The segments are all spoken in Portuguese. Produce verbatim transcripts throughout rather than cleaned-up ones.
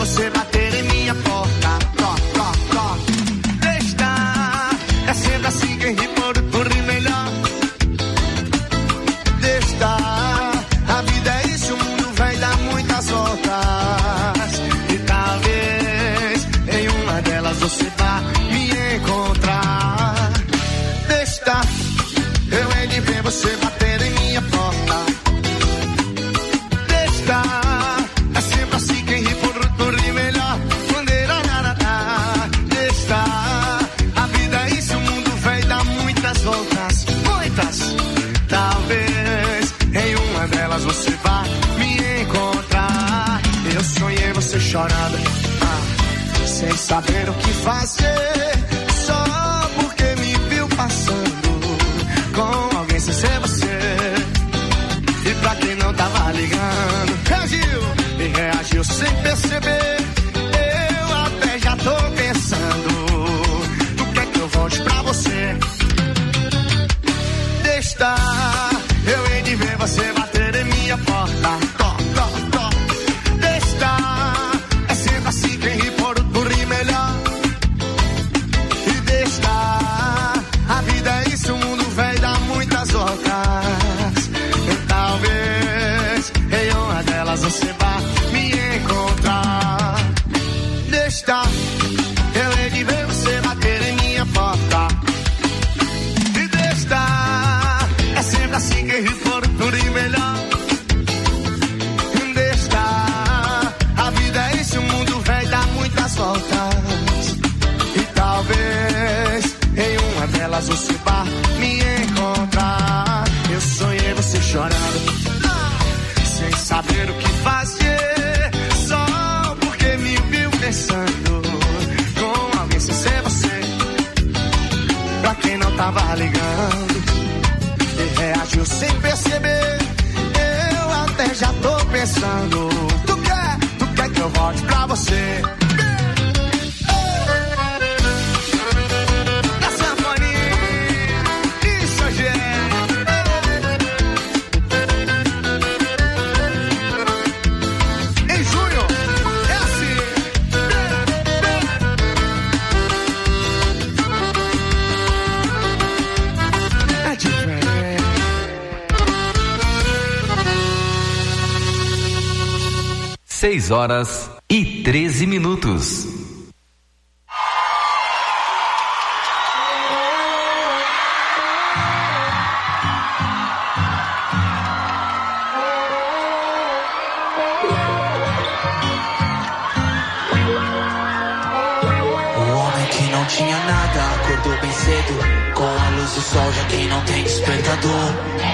você bater em minha porta. Toc, toc, toc. Deixa, é sempre assim quem ri por, por rir melhor. Deixa, a vida é isso, o mundo vai dar muitas voltas. E talvez em uma delas você vá me encontrar. Deixa, eu hei de ver você bater em minha porta. Deixa, é sempre assim quem ri por, por rir melhor. Bandeira, narará. Deixa, a vida é isso, o mundo vai dar muitas voltas. Muitas. Talvez em uma delas você vá me encontrar. Eu sonhei você chorando, ah, sem saber o que fazer, só porque me viu passando com alguém sem ser você. E pra quem não tava ligando, reagiu e reagiu sem perceber. Eu até já tô pensando, tu quer que eu volte pra você? Deixa, eu hei de ver você bater em minha porta. Toc, toc, toc. Deixa, é sempre assim quem ri por, por rir melhor. E deixa, a vida é isso, o mundo vai dar muitas voltas. E talvez em uma delas você vá me encontrar. Deixa, eu hei de ver você bater em minha porta. E deixa, é sempre assim quem ri por, por rir melhor. Deixa, a vida é isso, o mundo vai dar muitas voltas. E talvez em uma delas você vá me encontrar. Eu sonhei você chorando, sem saber o que fazer, só porque me viu pensando com alguém sem ser você. Pra quem não tava ligando e reagiu sem perceber, eu até já tô pensando, tu quer, tu quer que eu volte pra você? Da sanfoninha, isso hoje é. Em junho, é assim. É diferente. Seis horas e treze minutos. O homem que não tinha nada acordou bem cedo, com a luz do sol já quem não tem despertador.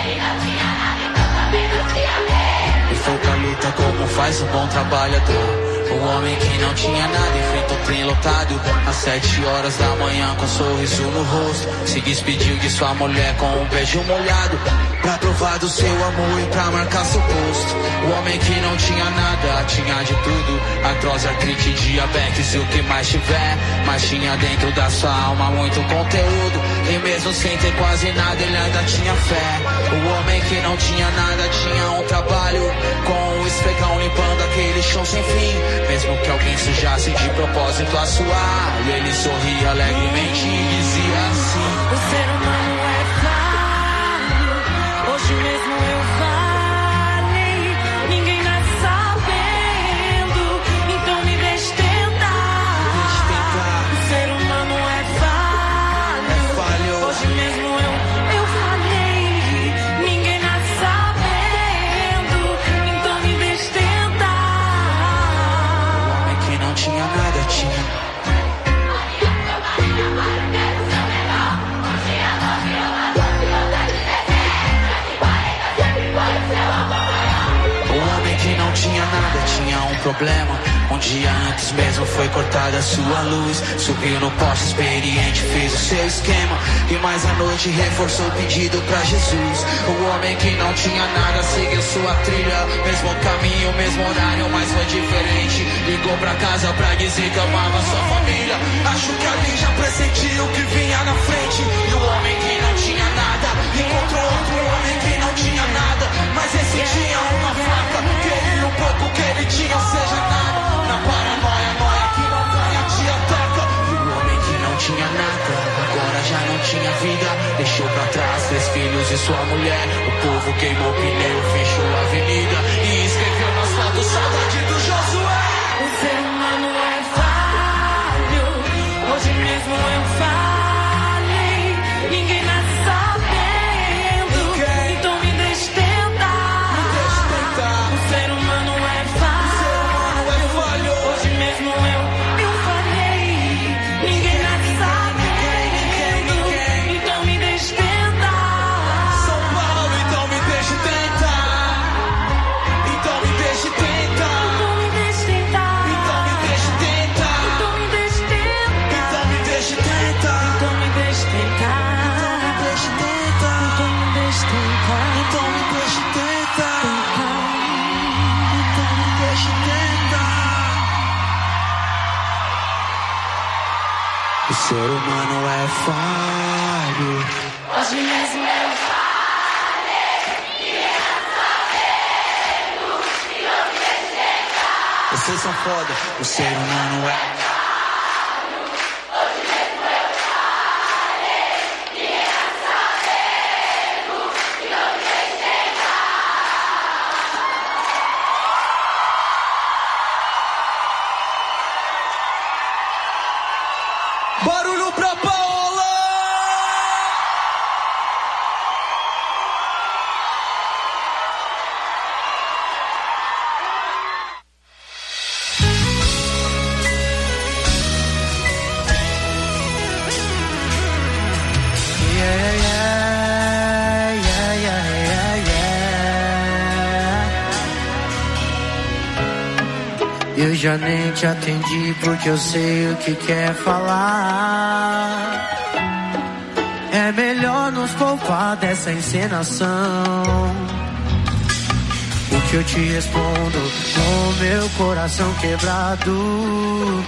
E foi pra luta como faz um bom trabalhador. O homem que não tinha nada enfrentou o trem lotado às sete horas da manhã com um sorriso no rosto. Se despediu de sua mulher com um beijo molhado, pra provar do seu amor e pra marcar seu posto. O homem que não tinha nada, tinha de tudo: artrose, artrite, diabetes e o que mais tiver. Mas tinha dentro da sua alma muito conteúdo, e mesmo sem ter quase nada ele ainda tinha fé. O homem que não tinha nada tinha um trabalho, com o esfregão limpando aquele chão sem fim. Mesmo que alguém sujasse de propósito a suar, ele sorria alegremente e dizia assim: o ser humano é falho, hoje mesmo eu falei. Ninguém nasce sabendo, então me deixe tentar. O ser humano é falho, é falho. Hoje mesmo eu, eu falei. Ninguém nasce sabendo, então me deixe tentar. Não tinha nada, tinha. O homem que não tinha nada tinha um problema. Um dia antes mesmo foi cortada a sua luz. Subiu no poste experiente, fez o seu esquema, e mais à noite reforçou o pedido pra Jesus. O homem que não tinha nada seguiu sua trilha, mesmo caminho, mesmo horário, mas foi diferente. Ligou pra casa pra dizer que amava sua família. Acho que ali já pressentiu o que vinha na frente. E o homem que não tinha nada encontrou outro homem que não tinha nada, mas esse tinha uma faca. Queria um pouco que ele tinha, ou seja, nada. Na paranoia Deus e sua mulher. O povo queimou pneu, fechou a avenida e escreveu na foto saudade do Josué. O ser humano é falho, hoje mesmo eu falei. Ninguém nasce sabendo, ninguém. Então me deixe tentar. Me deixe tentar. O ser humano é falho, o ser humano é falho. Hoje mesmo eu, eu falei. Ninguém nasce sabendo, ninguém, ninguém. Então me deixe tentar. São Paulo, então me deixe tentar. Então me deixe tentar. Então me deixe tentar. Então me deixe tentar. Então me deixe tentar. Então me deixe tentar. Então me deixe tentar. Então me deixe tentar. Então me deixe tentar. Então me deixe tentar. O ser humano é falho. Hoje mesmo eu Vocês são foda. O ser humano é barulho pra Paola! Yeah, yeah, yeah, yeah, yeah, yeah. Eu já nem te atendi porque eu sei o que quer falar. É melhor nos poupar dessa encenação. O que eu te respondo com meu coração quebrado.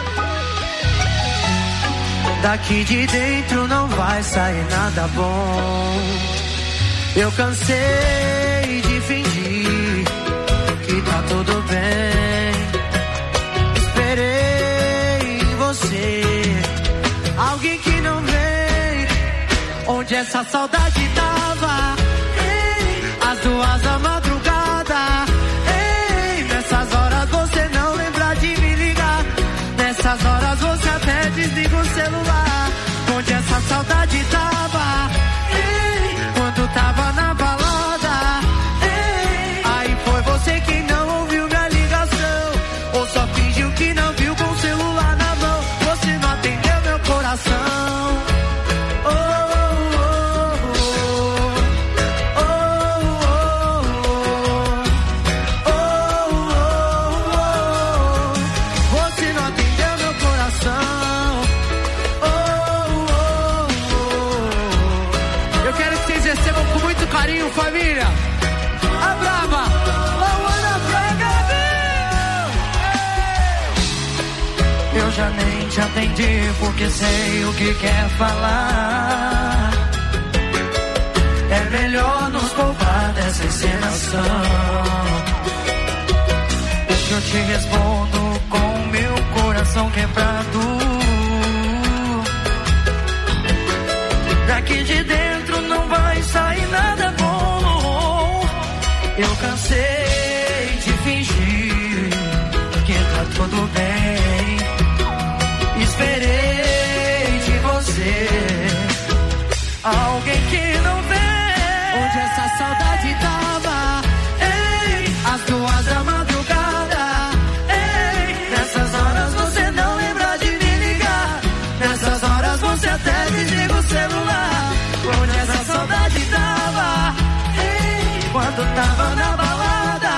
Daqui de dentro não vai sair nada bom. Eu cansei de fingir que tá tudo bem. Esperei em você alguém que não vem. Onde essa saudade tava? Ei, às duas da madrugada. Ei, nessas horas você não lembra de me ligar. Nessas horas você até desliga o celular. Onde essa saudade tava? Ei, quando tava na balada. Ei, aí foi você que não ouviu minha ligação. Ou só fingiu que não viu com o celular na mão. Você não atendeu meu coração. Oh, oh, oh, oh, oh, oh, oh, oh. Você não atendeu meu coração. Oh, oh, oh. Eu quero que vocês recebam com muito carinho, família. A Brava, Luana Braga, viu? Eu já nem te atendi porque sei o que quer falar. É melhor nos poupar dessa encenação. O que eu te respondo com meu coração quebrado. Daqui de dentro não vai sair nada bom. Eu cansei de fingir que tá tudo bem. Esperei de você alguém que não vem. Onde essa saudade tava? Ei, às duas da madrugada. Ei, nessas horas você não lembra de me ligar. Nessas horas você até desliga o celular. Onde essa saudade tava? Ei, quando tava na balada.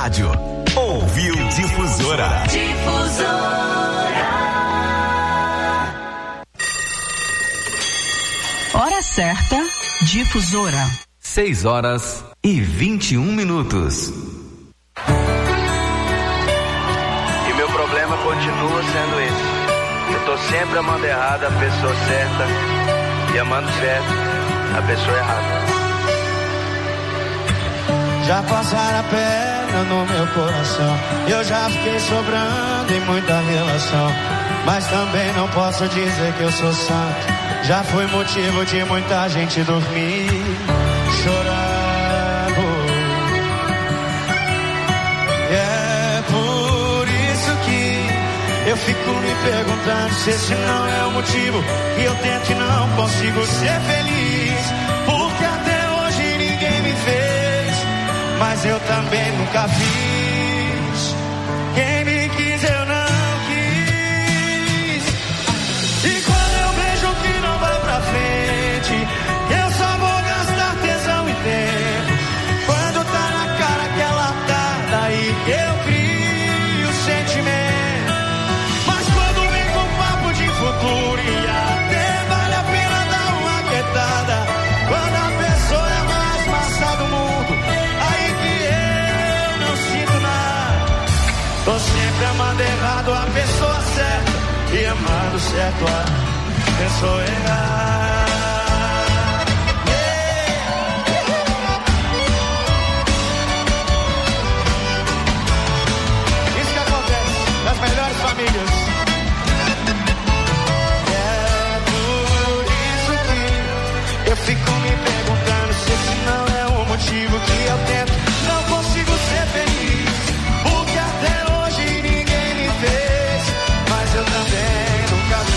rádio. Ouviu Difusora. Difusora. Hora certa, Difusora. Seis horas e vinte e um minutos. E meu problema continua sendo esse. Eu tô sempre amando errado a pessoa certa e amando certo a pessoa errada. Já passaram a perna no meu coração. Eu já fiquei sobrando em muita relação. Mas também não posso dizer que eu sou santo. Já fui motivo de muita gente dormir chorando. E é por isso que eu fico me perguntando se esse não é o motivo que eu tento e não consigo ser feliz. Porque até hoje ninguém me fez, mas eu também nunca fiz. Quem me quis eu não quis. E quando eu vejo que não vai pra frente, eu só vou gastar tesão e tempo. Quando tá na cara que ela tá, daí que eu crio sentimento. Mas quando vem com papo de futuro e até vale a pena dar uma quietada. Quando a pessoa é mais massa do mundo, aí que eu não sinto nada. Tô sempre amando errado a pessoa certa e amando certo a pessoa errada. Isso que acontece nas melhores famílias. É por isso que eu fico me perguntando se esse não é o motivo que eu tento. Não consigo ser feliz, porque até hoje ninguém me fez, mas eu também nunca fiz.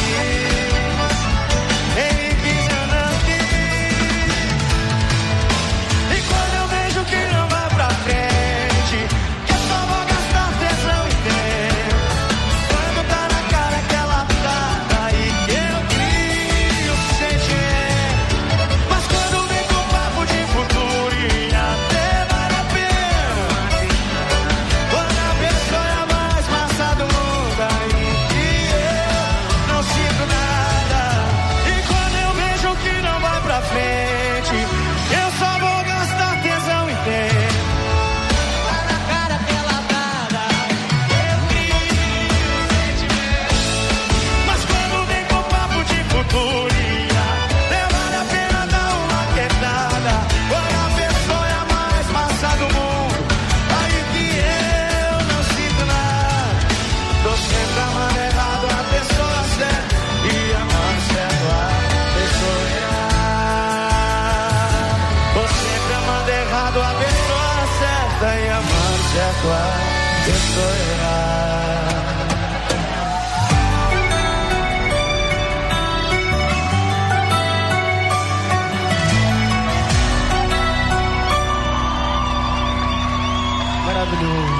Quem me quis eu não quis. E quando eu vejo que não vai pra frente, que eu só vou gastar tesão e tempo. Quando tá na cara que ela tá, daí que eu crio sentimento. Mas quando vem com papo de futuro e até vale a pena, quando a pessoa é a mais massa do mundo, aí que eu não sinto nada. E quando eu vejo que não vai pra frente, eu só vou gastar tesão e tempo. Tá na cara que ela tá, daí eu crio sentimento. Mas quando vem com papo de futuro e até vale a pena dar uma quietada. Quando a pessoa é a mais massa do mundo, aí que eu não sinto nada. Tô sempre amando errado a pessoa certa e amando certo a pessoa errada. Tô sempre amando errado a pessoa certa e amando certo a pessoa errada. Maravilhoso.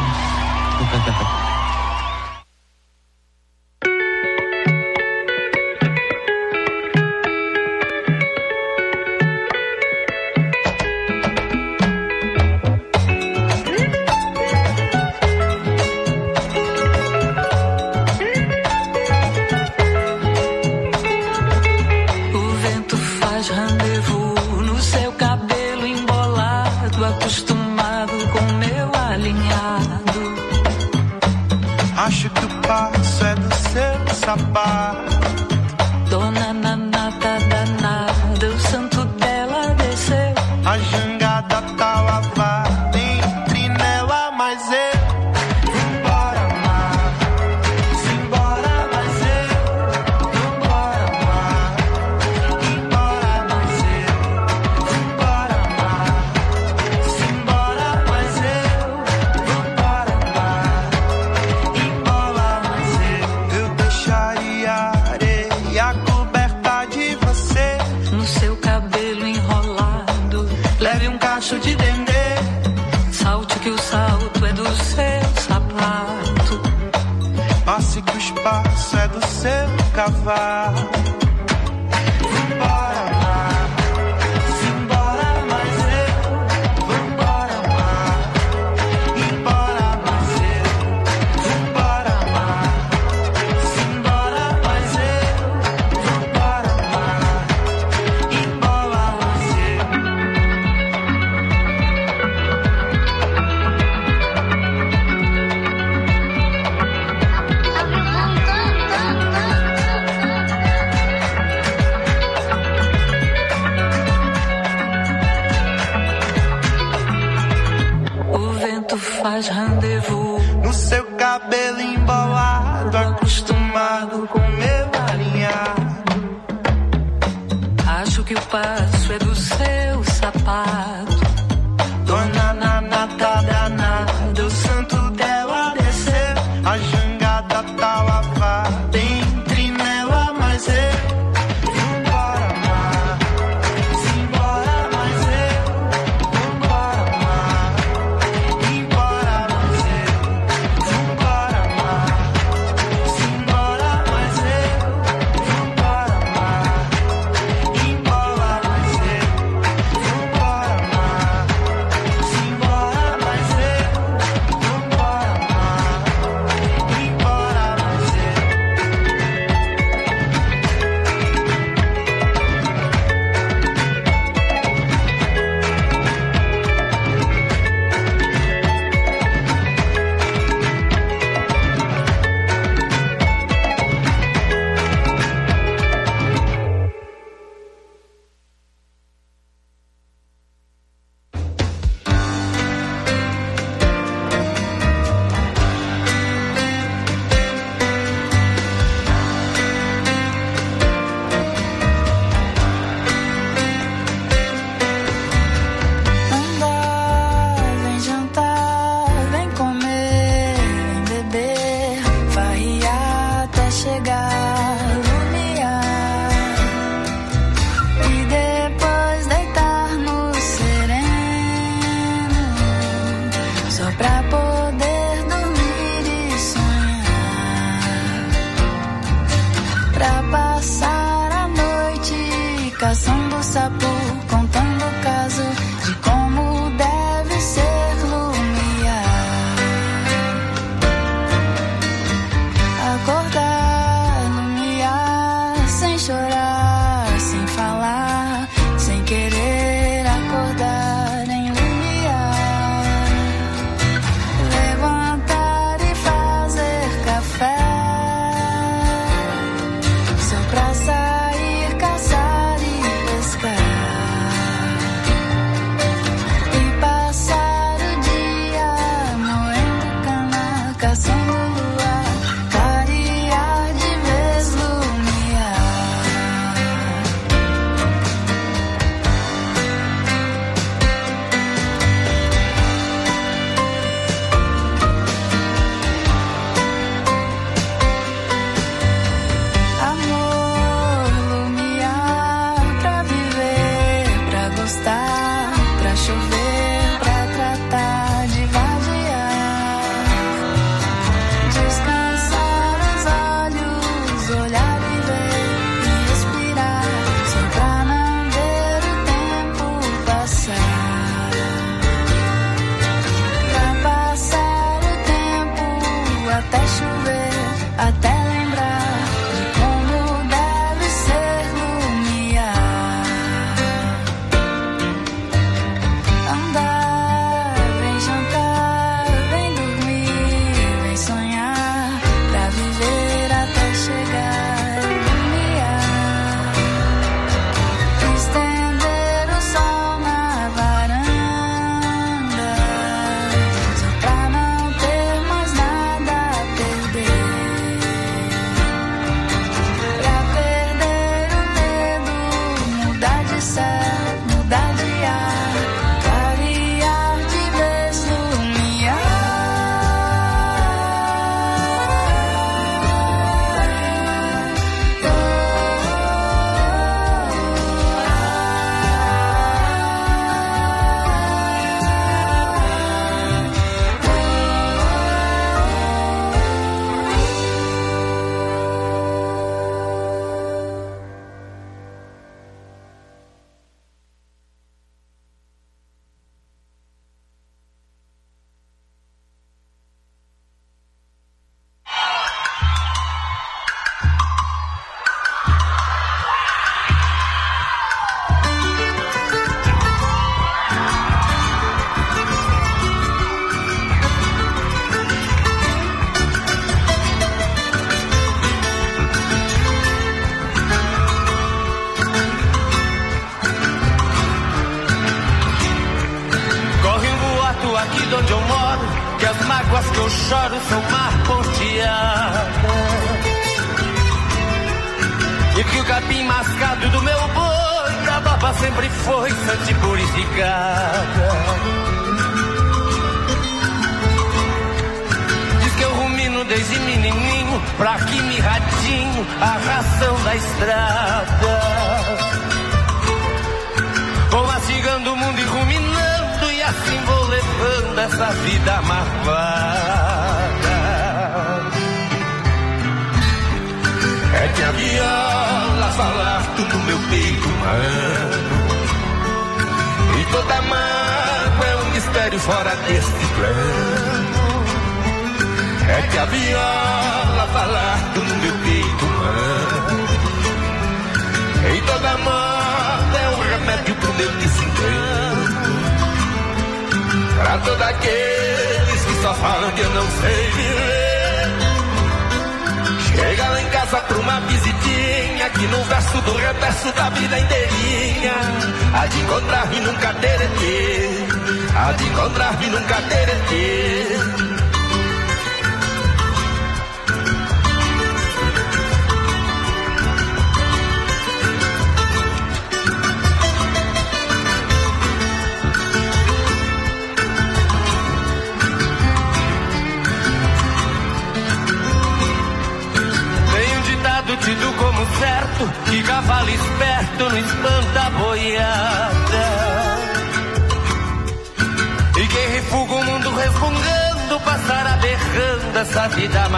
O vento faz rendezvous no seu cabelo embolado, acostumado com meu alinhado. Acho que o passo é do seu sapato. Dona Nanata danada, o santo dela desceu. A jangada tá lavada entre nela, mas eu vambora amar, simbora, mas eu vambora amar, embora, mas eu vambora amar, simbora, mas eu vambora amar, embora, mas eu eu deixaria a areia coberta de você. No seu cabelo enrolado, Leve um cacho de dendê, salte que o salto é do seu sapato. passe que o espaço é do seu cavalo. Vambora amar, simbora, mas eu vambora amar, embora, caçando sapo, contando o caso de como deve ser lumiar. Acordar, lumiar, sem chorar, sem falar, sem querer acordar em lumiar. Levantar e fazer café, só pra sair, caçar e pescar. E passar o dia moendo cana, caçando lua, clarear de vez lumiar. Amor, lumiar, pra viver, pra gostar, pra chover, pra tratar de vadiar. Descansar os olhos, olhar e ver e respirar, só pra não ver o tempo passar. Pra passar o tempo até chover, até lembrar de como deve ser lumiar. Andar, vem jantar, vem dormir, vem sonhar, pra viver até chegar e lumiar. Estender o sol na varanda, só pra não ter mais nada a perder. Pra perder o medo, mudar de céu, mudar de ar, clarear de vez lumiar. Corre um boato aqui de onde eu moro, que as mágoas que eu choro são mar ponteadas. E que o capim mascado do meu boi, a baba sempre foi santa e purificada. Diz que eu rumino desde menininho, pra que mirradinho, a ração da estrada. Vou mastigando o mundo e ruminando, e assim vou levando essa vida marvada. É que a viola fala alto no meu peito humano, e toda mágoa é um mistério fora desse plano. É que a viola fala alto no meu peito humano, e toda mágoa é um remédio pro meu desengano. Pra todos aqueles que só falam que eu não sei viver, chega lá em casa pra uma visitinha, que no verso do reverso da vida inteirinha há de encontrar-me num cateretê, há de encontrar-me num cateretê. Tido como certo, que cavalo esperto não espanta a boiada. E quem refuga o mundo resmungando, passará berrando essa vida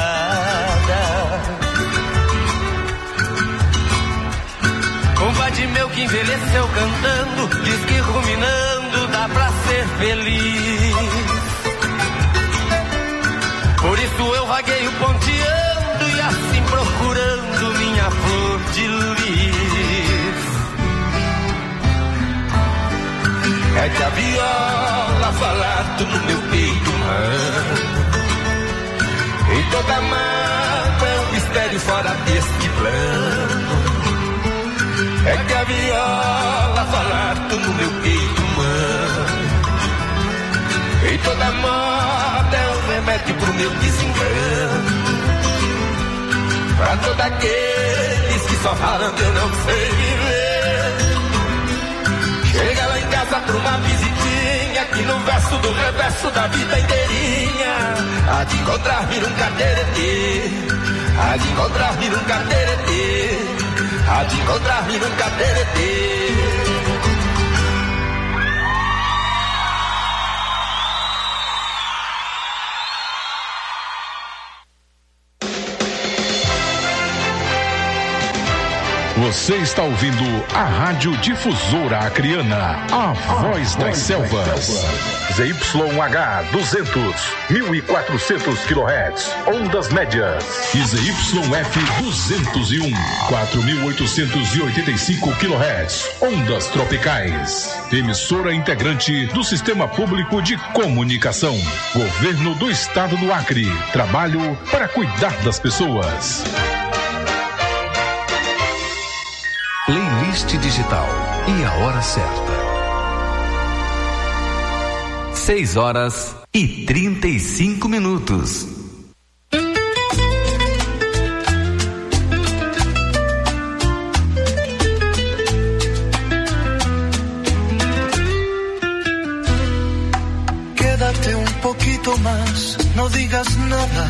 marvada. Um vai de envelheceu cantando, diz que ruminando dá pra ser feliz. Por isso eu vagueio ponteando e assim procurando minha flor de lis. É que a viola fala tu no meu peito, mano. E toda mágoa é um mistério fora deste plano. É que a viola fala tu no meu peito, mano. E toda moda é um remédio pro meu desengano. Pra todos aqueles que só falando eu não sei viver. Chega lá em casa pra uma visitinha, que no verso do reverso da vida inteirinha há de encontrar-me num caterete, há de encontrar-me num caterete, há de encontrar-me num caterete. Você está ouvindo a Rádio Difusora Acreana, a, a voz das selvas. Z Y H duzentos, mil e quatrocentos quilohertz, ondas médias. E Z Y F duzentos e um, quatro mil oitocentos e oitenta e cinco quilohertz, ondas tropicais. Emissora integrante do Sistema Público de Comunicação. Governo do Estado do Acre. Trabalho para cuidar das pessoas. Playlist digital e a hora certa. Seis horas e trinta e cinco minutos. Quédate un poquito más, no digas nada.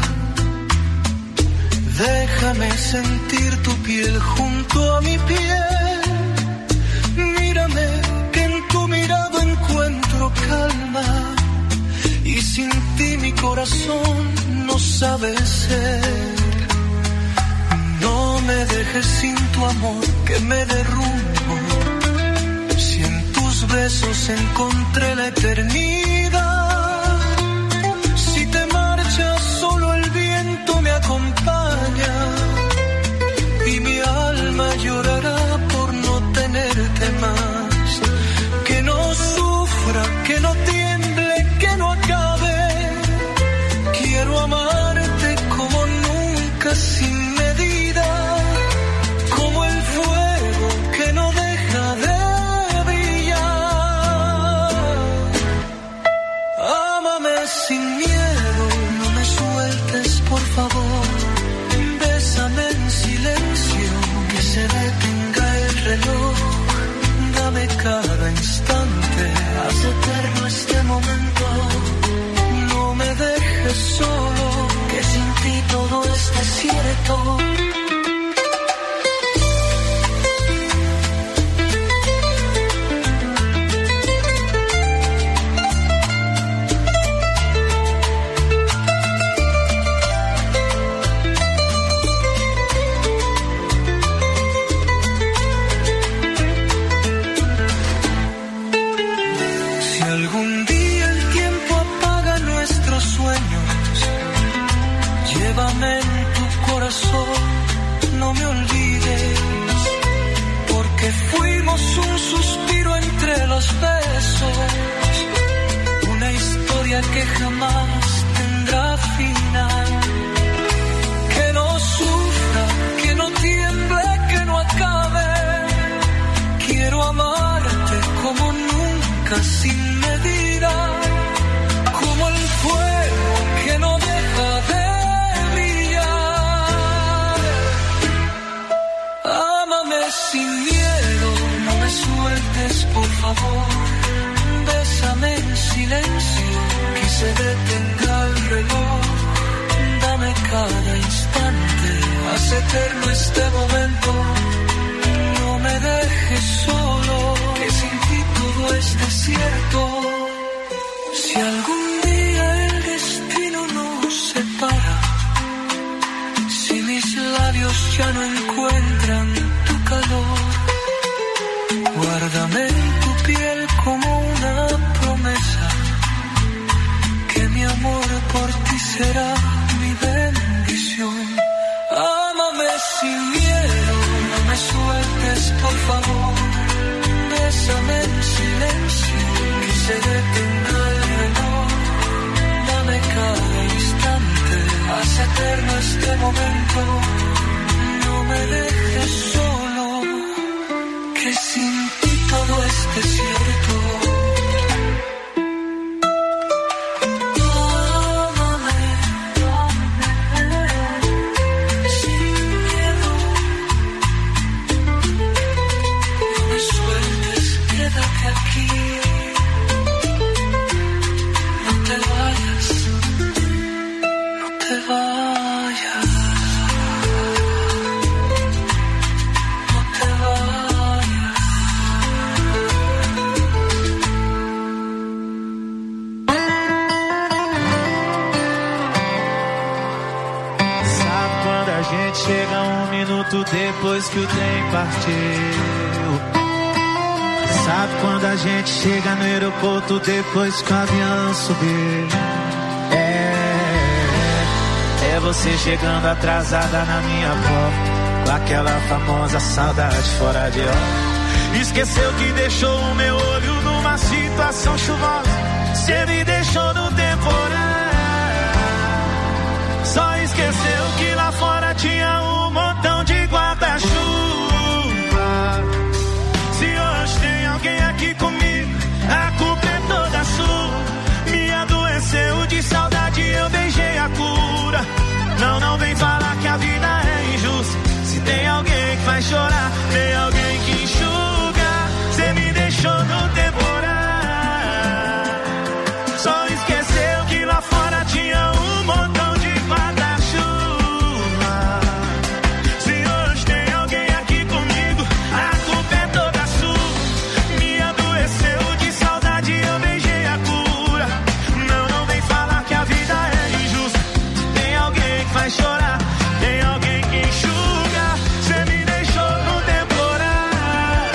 Déjame sentir tu piel junto a mi piel. Mírame, que en tu mirada encuentro calma. Y sin ti mi corazón no sabe ser. No me dejes sin tu amor, que me derrumbo. Si en tus besos encontré la eternidad. Si te marchas, solo el viento me acompaña. Y mi alma llorará por no tenerte más. Que no sufra, que no tiemble, que no acabe. Quiero amarte como nunca, sin medida. Como el fuego que no deja de brillar. Ámame sin miedo, no me sueltes por favor. Bésame en silencio, que se detenga el reloj. Dame cada instante, haz eterno este momento. No me dejes solo, que sin ti todo es desierto. No me olvides, porque fuimos un suspiro entre los besos, una historia que jamás tendrá final. Que no sufra, que no tiemble, que no acabe. Quiero amarte como nunca, sin medida, como el fuego que no deja de sin miedo, no me sueltes por favor. Bésame en silencio, que se detenga el reloj. Dame cada instante, haz eterno este momento. No me dejes solo, que sin ti todo es desierto. Si algún día el destino nos separa, si mis labios ya no encuentran calor, Guárdame en tu piel como una promesa, que mi amor por ti será mi bendición. Ámame sin miedo, no me sueltes por favor. Bésame en silencio, que se detenga el reloj. Dame cada instante, haz eterno este momento. No me dejes solo, que sin ti todo es desierto. Depois que o trem partiu. Sabe quando a gente chega no aeroporto depois que o avião subiu? É, é você chegando atrasada na minha porta, com aquela famosa saudade fora de hora. Esqueceu que deixou o meu olho numa situação chuvosa. Você me deixou no temporal. Só esqueceu que lá fora tinha um montão de guarda-chuva. Se hoje tem alguém aqui comigo, a culpa é toda sua. Me adoeceu de saudade, eu beijei a cura. Não, não vem falar que a vida é injusta. Se tem alguém que faz chorar, tem alguém que enxuga. Você me deixou no temporal. Só esqueceu que lá fora tinha um montão de guarda-chuva. Se hoje tem alguém aqui comigo, a culpa é toda sua. Me adoeceu de saudade, eu beijei a cura. Não, não vem falar que a vida é injusta. Tem alguém que faz chorar, tem alguém que enxuga. Você me deixou no temporal.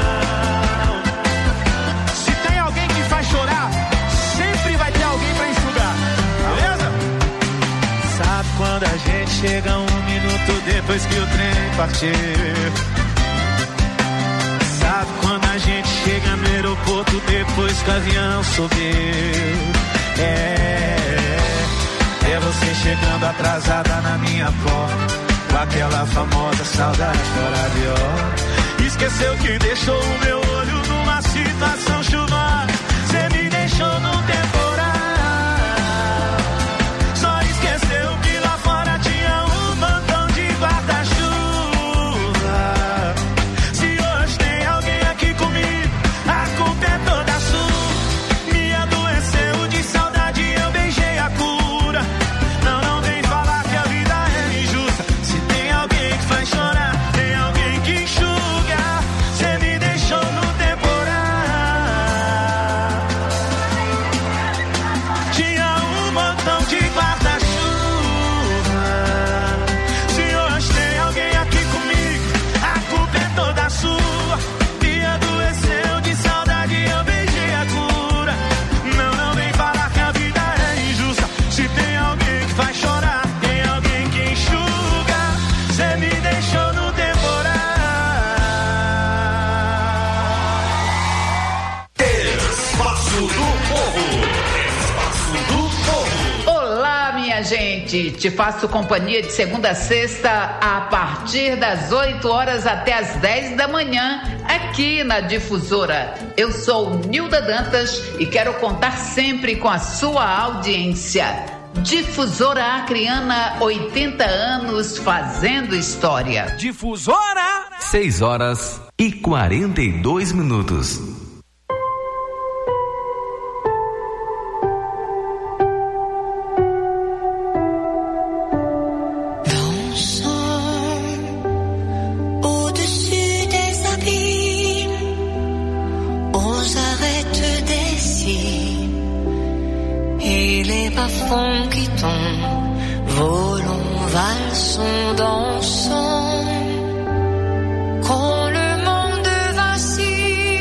Se tem alguém que faz chorar, sempre vai ter alguém pra enxugar, beleza? Sabe quando a gente chega um minuto depois que o trem partiu? Sabe quando a gente chega no aeroporto depois que o avião subiu? É, é você chegando atrasada na minha porta, com aquela famosa saudade fora de hora. Esqueceu que deixou o meu olho numa situação chuvosa. Você me deixou no temporal. Só esqueceu que lá fora tinha um montão de guarda-chuva. Se hoje tem alguém aqui comigo, a culpa é toda sua. Me adoeceu de saudade, eu beijei a cura. Não, não vem falar que a vida é injusta. Se tem alguém que faz chorar, tem alguém que enxuga. Você me deixou no temporal. Tinha um montão de guarda-chuva. Se hoje tem alguém aqui comigo, a culpa é toda sua. Me adoeceu de saudade, eu beijei a cura. Não, não vem falar que a vida é injusta. Se tem alguém que faz chorar, tem alguém que enxuga. Você me deixou no temporal. Espaço do Povo. Espaço do Povo. Olá, minha gente, te faço companhia de segunda a sexta a partir das oito horas até as dez da manhã aqui na Difusora. Eu sou Nilda Dantas e quero contar sempre com a sua audiência. Difusora Acreana, oitenta anos fazendo história. Difusora! seis horas e quarenta e dois minutos. Au-dessus des abîmes, aux arêtes des cimes, et les bas-fonds qui tombent, volons, valsons, dansons. Quand le monde vacille,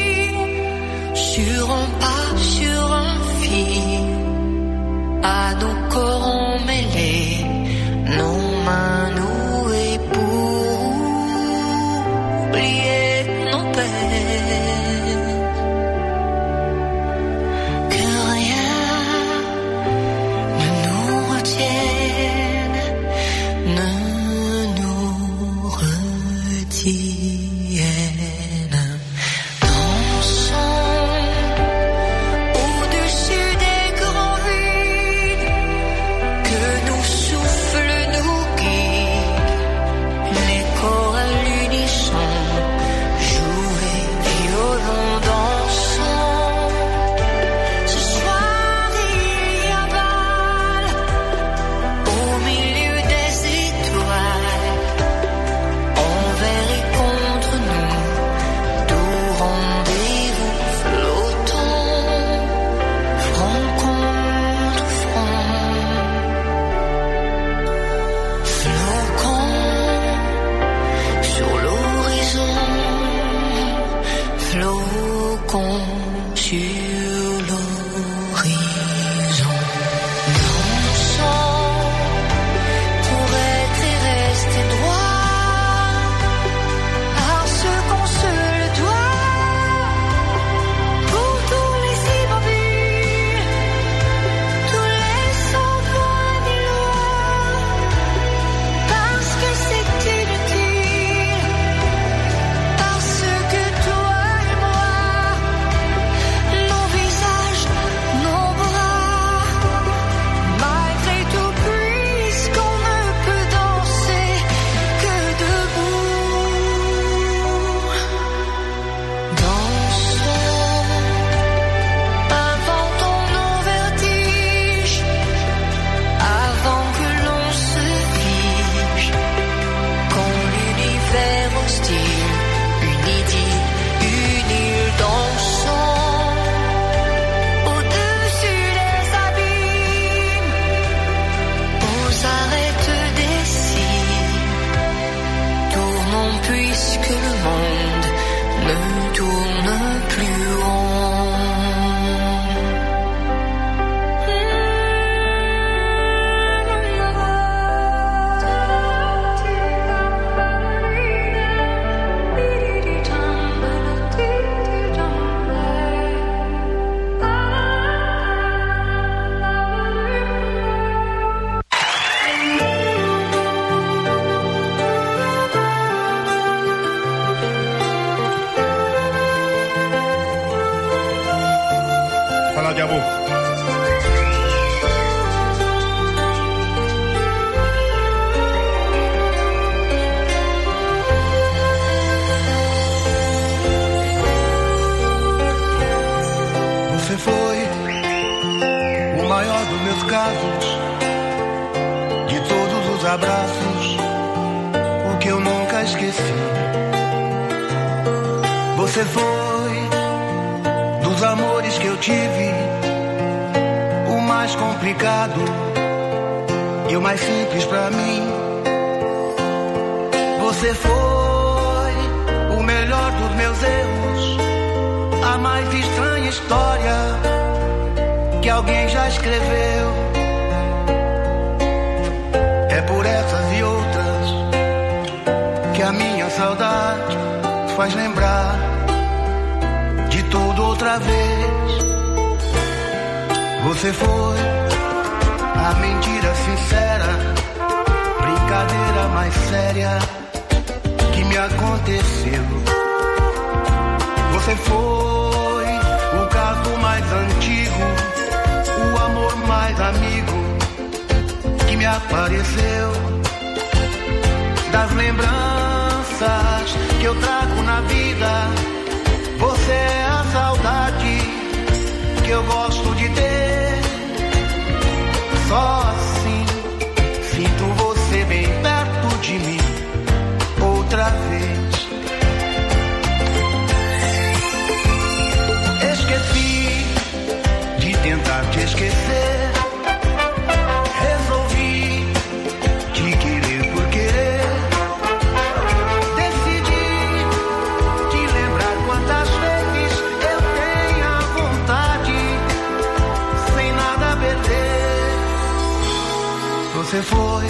Você foi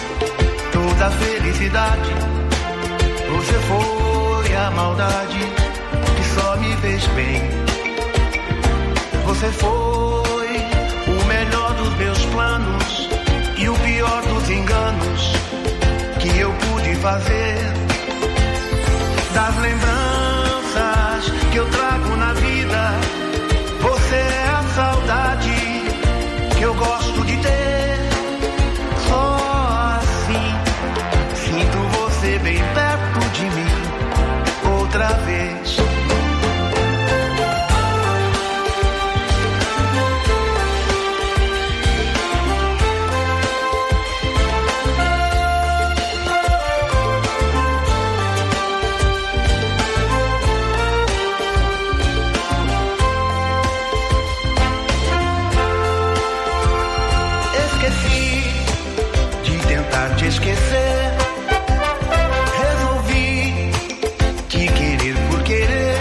toda a felicidade, você foi a maldade que só me fez bem. Você foi o melhor dos meus planos e o pior dos enganos que eu pude fazer. das lembranças que eu trago na vida. Você é a saudade que eu gosto de ter. Só assim sinto você bem perto de mim outra vez. Te esquecer, resolvi te querer por querer,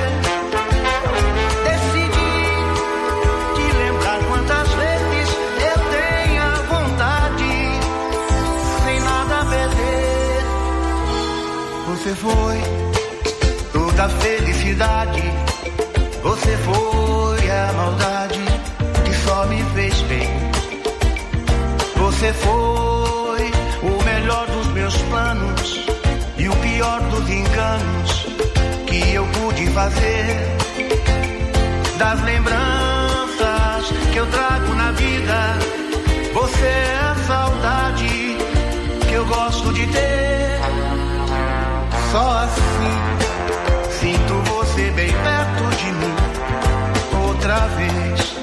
decidi te lembrar quantas vezes eu tenho a vontade, sem nada a perder. Você foi toda a felicidade, você foi a maldade que só me fez bem. Você foi o melhor dos meus planos e o pior dos enganos que eu pude fazer. Das lembranças que eu trago na vida, você é a saudade que eu gosto de ter. Só assim sinto você bem perto de mim outra vez.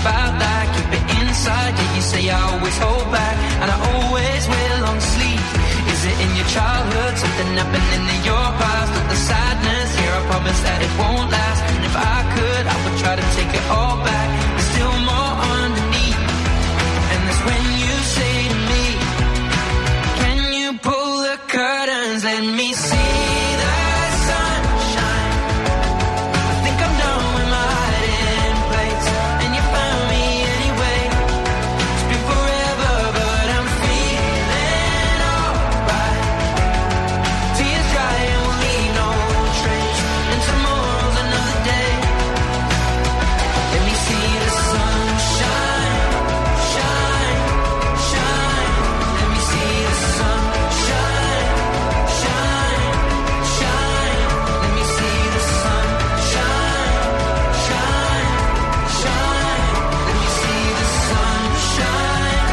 about that. Keep it inside, yeah, you say I always hold back, and I always wear long sleeves. Is it in your childhood, something happening in your past? But the sadness here, I promise that it won't last. And if I could, I would try to take it all back. There's still more underneath, and that's when you say to me, can you pull the curtains, let me see the sunshine. I think I'm done with my hiding place, and you found me anyway. It's been forever, but I'm feeling alright. Tears dry and we'll leave no trace, and tomorrow's another day. Let me see the sunshine, shine, shine. Let me see the sunshine, shine, shine. Let me see the sunshine, shine, shine. Let me see the sunshine.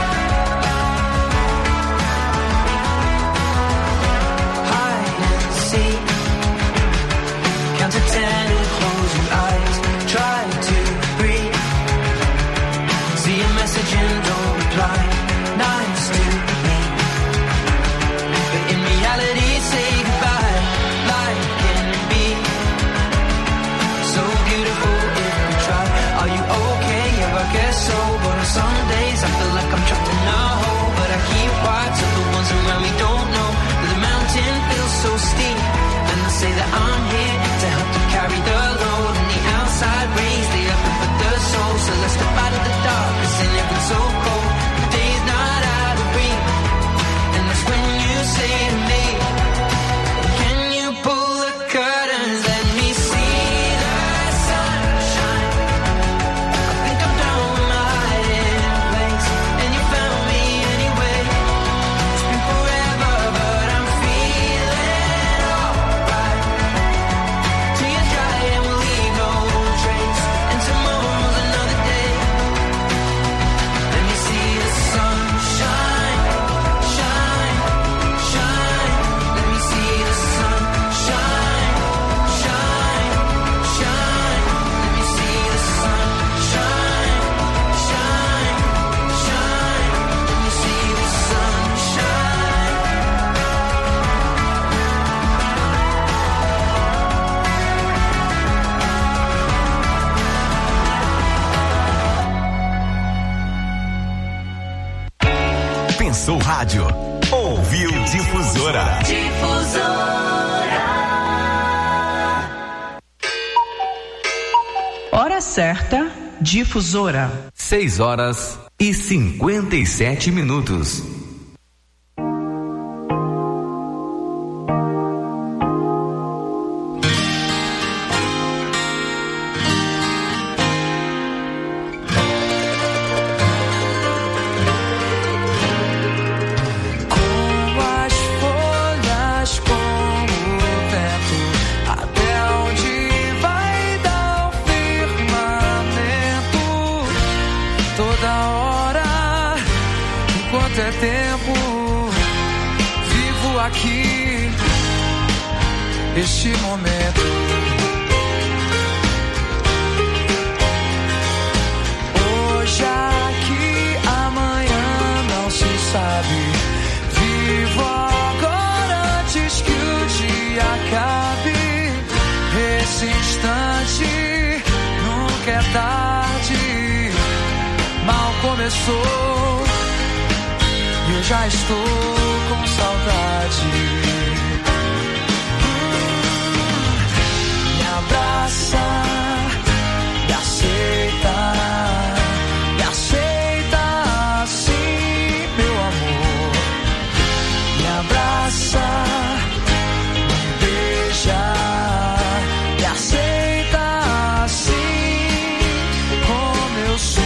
Hide and seek. Count to ten and close your eyes. Try to breathe. See a message and don't reply. Nice to meet, but in reality, say goodbye. Life can be so beautiful if we try. Are you okay? Yeah, I guess so. But on some days I feel like I'm trapped in a hole. But I keep quiet so the ones around me don't know that the mountain feels so steep. And I say that I'm here to help them carry the load. And the outside rays, they up for the soul. So let's step out of the dark, 'cause in it's so cold. The day's not out of reach, and that's when you say to me, can you pull the curtains, let me see the sunshine. I think I'm done with my hiding place, and you found me anyway. It's been forever, but I'm feeling alright. Tears dry and we'll leave no trace, and tomorrow's another day. Let me see the sunshine, shine, shine. Let me see the sunshine, shine, shine. Let me see the sunshine, shine, shine. Let me see the sunshine. Pensou rádio. Ouviu Difusora. Hora certa, Difusora. seis horas e cinquenta e sete minutos. Com as folhas, como o vento, até onde vai dar o firmamento? Toda hora, enquanto é tempo, vivo aqui, este momento. Hoje aqui, amanhã não se sabe. Vivo agora antes que o dia acabe. Esse instante nunca é tarde. Mal começou e eu já estou com saudade. Hum, me abraça, me aceita, me aceita assim, meu amor. Me abraça, me beija, me aceita assim como eu sou.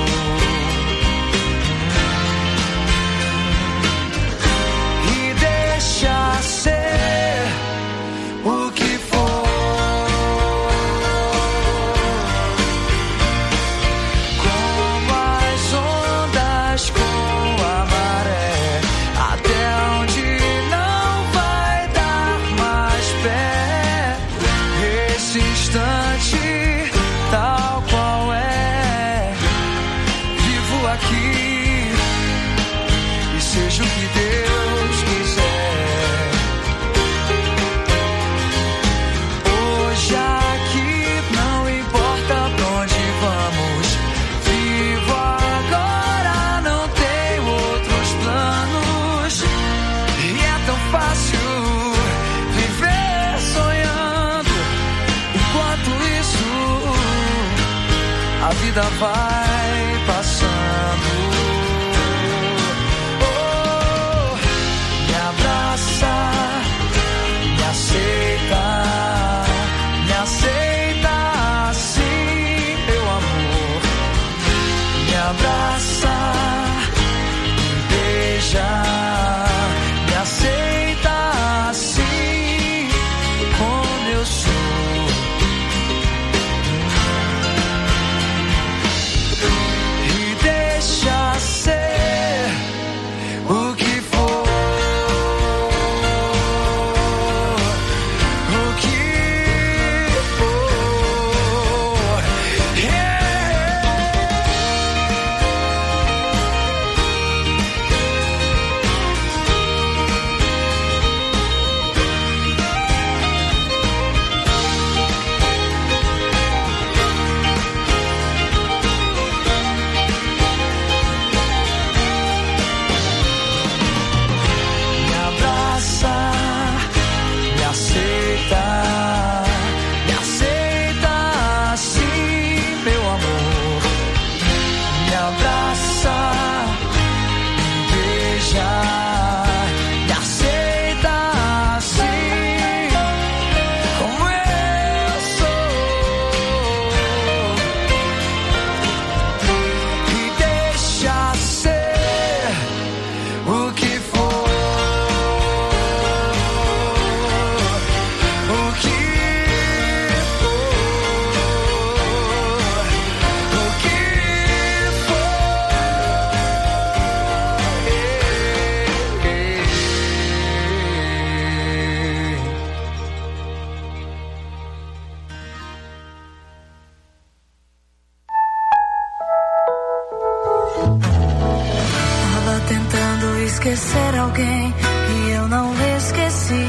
E deixa ser o que for. aqui e seja o que Deus quiser. Hoje aqui não importa pra onde vamos. Vivo agora, não tenho outros planos. E é tão fácil viver sonhando. Enquanto isso, a vida vai passando. Oh, me abraça, me aceita, me aceita assim, meu amor. Me abraça, me beija, me aceita assim, como eu sou. E deixa ser o que for, o que for. Me abraça, me aceita, me aceita assim, meu amor. Me abraça, me beija, me aceita assim, como eu sou. E deixa ser o que for, o que for, o que Tava tentando esquecer alguém que eu não esqueci.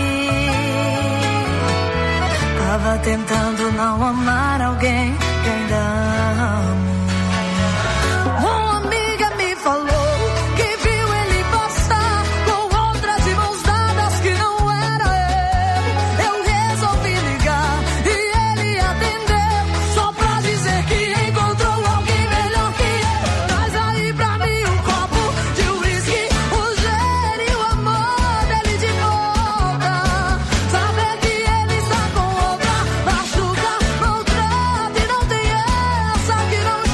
Tava tentando não amar alguém que ainda amo. Uma amiga me falou que viu ele passar com outras de mãos dadas que não era eu. Eu resolvi ligar e ele atendeu só pra dizer que encontrou alguém melhor que eu. Traz aí pra mim um copo de uísque, o gelo e o amor dele de volta. Saber que ele está com outra machuca, maltrata e não tem essa que não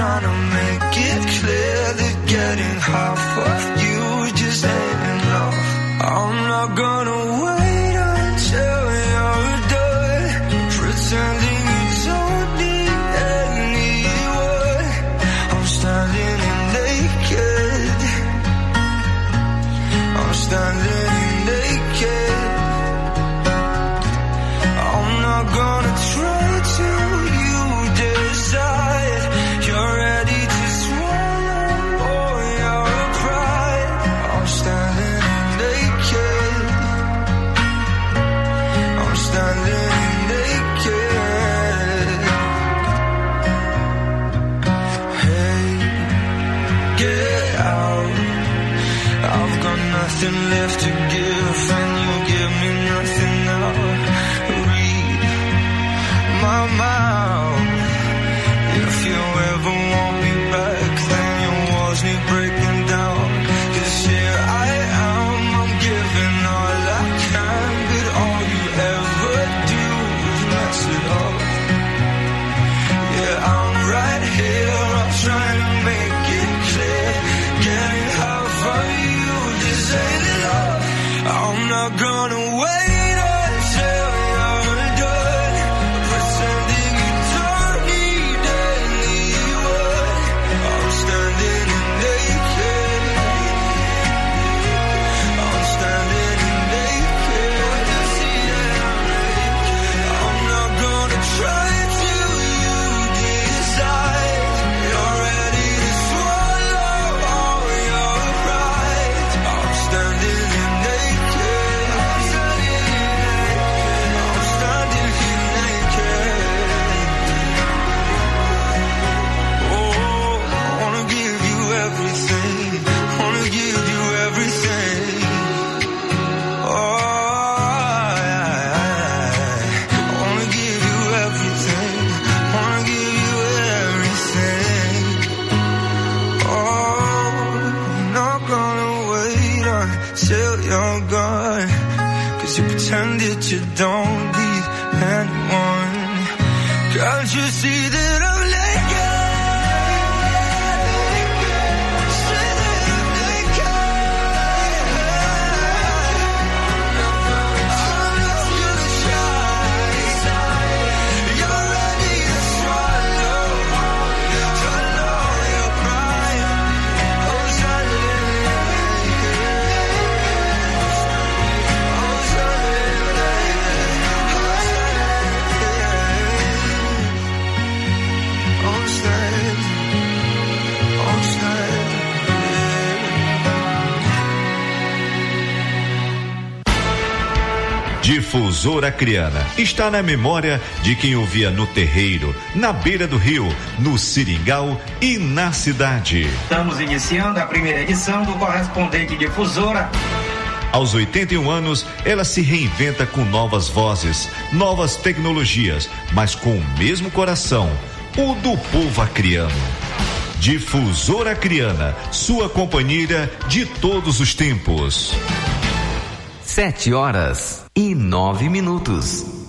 trying to make it clear that getting half of you just ain't enough. I'm not gonna wait until you're done pretending you don't need anyone. I'm standing naked. I'm standing naked. I'm not gonna try to you decide you're ready to swallow all your pride. I'm standing naked. I'm standing naked. Hey, get out. I've got nothing left to give, and you give me nothing now. Read my mouth. If you ever want me back, then your walls need breaking down. 'Cause here I am, I'm giving all I can, but all you ever do is mess it up. Yeah, I'm right here, I'm trying to make it clear. Getting half of you just ain't enough. I'm not gonna wait until you're done pretending you don't need anyone. I'm standing naked. I'm standing naked. I'm not gonna try till you decide you're ready to swallow all your pride. I'm standing naked. I'm standing naked. Oh, I wanna give you everything. Wanna give you everything. Oh, I wanna give you everything. Wanna give you everything. Oh, I'm not gonna wait until you're gone. 'Cause you pretended you don't need anyone. Can't you see that I'm naked? See that I'm naked. I'm not gonna try. You're ready to swallow, swallow your pride. I'm standing naked. I'm standing naked. I'm standing. I'm standing. Difusora Acreana está na memória de quem ouvia no terreiro, na beira do rio, no seringal e na cidade. Estamos iniciando a primeira edição do Correspondente Difusora. Aos oitenta e um anos, ela se reinventa com novas vozes, novas tecnologias, mas com o mesmo coração, o do povo acreano. Difusora Acreana, sua companheira de todos os tempos. Sete horas e nove minutos.